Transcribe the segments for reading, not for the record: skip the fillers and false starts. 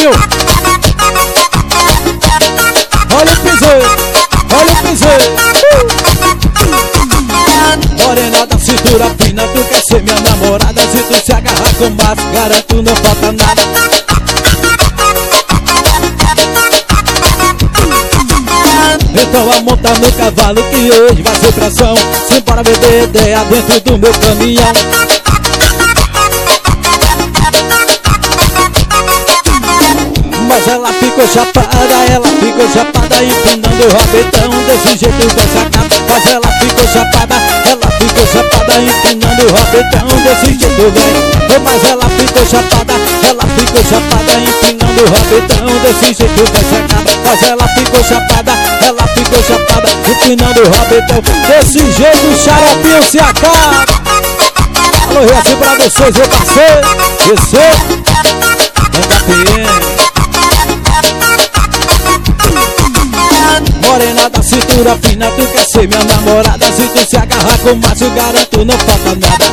xaropinho. Olha o piseiro, olha o piseiro. Morena da cintura fina, tu quer ser minha namorada. Se tu se agarrar com mato, garanto não falta nada. Então a monta no cavalo que hoje vai ser pressão. Simbora beber ideia dentro do meu caminhão. Mas ela ficou chapada, empinando o rabetão. Desse jeito vai sacar. Mas ela ficou chapada, empinando o rabetão. Desse jeito vem. Mas ela ficou chapada, empinando o rabetão. Desse jeito vai sacar. Mas ela ficou chapada, empinando o rabetão. Desse jeito o xaropinho se acaba. Alô, e assim pra vocês, eu passei. Desceu. Morena da cintura fina, tu quer ser minha namorada. Se tu se agarrar com macho, garanto não falta nada.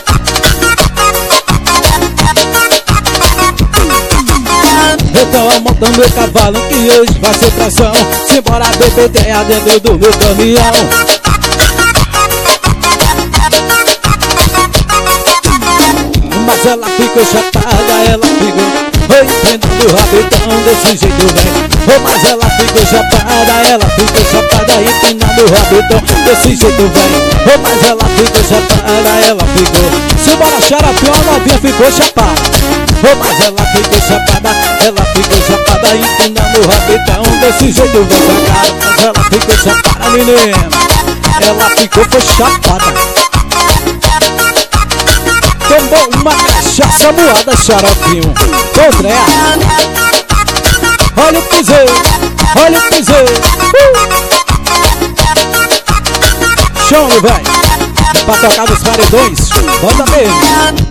Então montando meu cavalo que hoje vai ser tração. Simbora beber ideia dentro do meu caminhão. Mas ela ficou chapada, empinando o rabetão. Desse jeito vem. Mas ela ficou chapada, empinando o rabetão. Desse jeito vem. Mas ela ficou chapada, Simbora xaropinho, a novinha ficou chapada. Mas ela ficou chapada, empinando o rabetão. Desse jeito vem pra cara. Mas ela ficou chapada, menina. Ela ficou chapada. Tomou uma cachaça moada, xaropinho. André. Olha o piseiro, olha o piseiro. Chão, velho. Pra tocar nos paredões, bota mesmo.